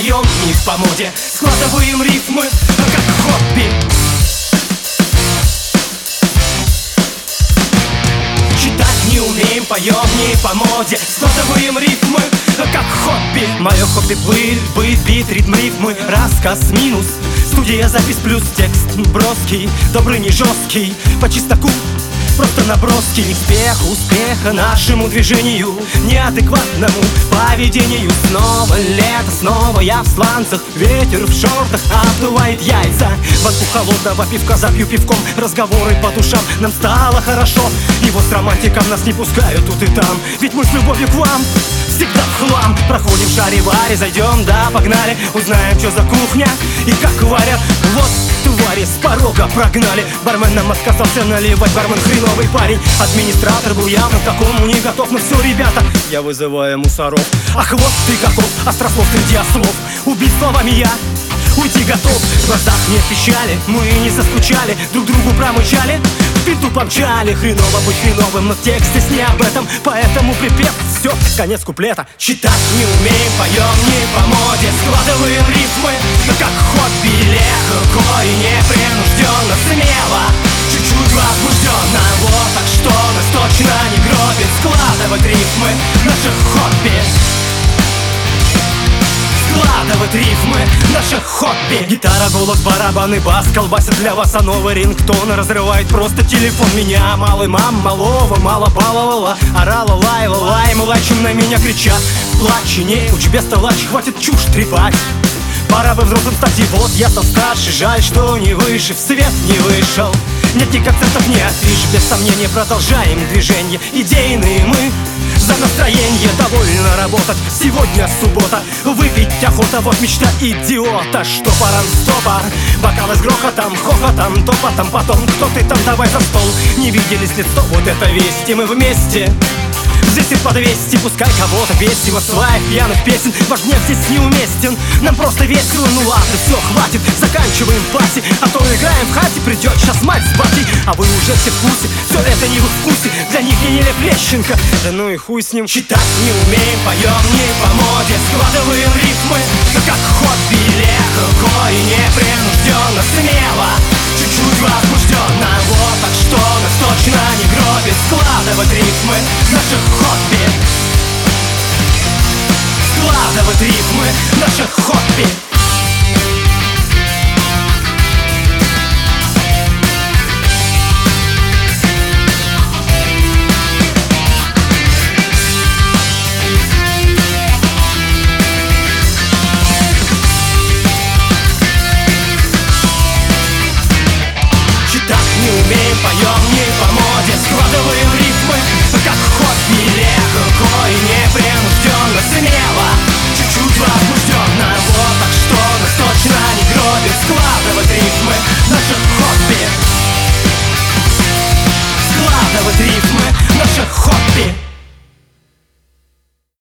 поем не по моде, складываем рифмы, как хобби. Читать не умеем, поем не по моде, складываем рифмы, как хобби. Мое хобби быть, бит, ритм, рифмы, рассказ минус, студия, запись плюс текст броский, добрый, не жесткий, по чистоку просто наброски. Успеха нашему движению, неадекватному поведению. Снова лето, снова я в сланцах, ветер в шортах обдувает яйца. Банку холодного пивка запью пивком, разговоры по душам, нам стало хорошо. И вот с романтиком нас не пускают тут и там, ведь мы с любовью к вам всегда в хлам. Проходим шари-вари, зайдем, да, погнали, узнаем, что за кухня и как варят. Вот твари с порога прогнали, бармен нам отказался наливать, бармен хреновый парень. Администратор был явно к такому не готов. Ну все, ребята, я вызываю мусоров. Ах, вот ты каков, острослов среди ослов, убить словами я уйти готов. В глазах нет печали, мы не заскучали, друг другу промычали, в пинту помчали. Хреново быть хреновым, но в тексте не об этом, поэтому припев, все, конец куплета. Читать не умеем, поем не по моде, складываем рифмы, как хобби, легко и непринужденно, смело, чуть-чуть возбужденно. Вот так что нас точно не гробит, складывать рифмы, наше хобби. Складывать рифмы, наше хобби. Гитара, голос, барабаны, бас колбасит для вас, а новый рингтон разрывает просто телефон. Меня малый мам малого мало баловала, орала, лаяла, лаем, лачем на меня кричат. Плачь, не учь, без толач, хватит чушь трепать. Пора бы взрослым стать, и вот я стал старше. Жаль, что не выше, в свет не вышел. Нет ни концертов, ни афиш, без сомнения продолжаем движение. Идейные мы, за настроение довольно работать. Сегодня суббота, выпить охота, вот мечта идиота. Что пора стопор, бокалы с грохотом, хохотом, топотом. Потом, кто ты там, давай за стол. Не виделись лет 100, вот это вести, мы вместе. Здесь и по 200, пускай кого-то бесило, сваев, пьяных песен, ваш гнев здесь неуместен. Нам просто весело, ну ладно, все, хватит, заканчиваем пати, а то играем в хате, придет сейчас мать с батей. А вы уже все в курсе, все это не в их вкусе, для них я не Лещенко, да ну и хуй с ним. Читать не умеем, поем не по моде, складываем рифмы, как хобби, легко и непринужденно, смело, чуть-чуть возбужденно. Вот так что нас точно не гробит, складывать рифмы, наше хобби. Складывать рифмы, наше хобби.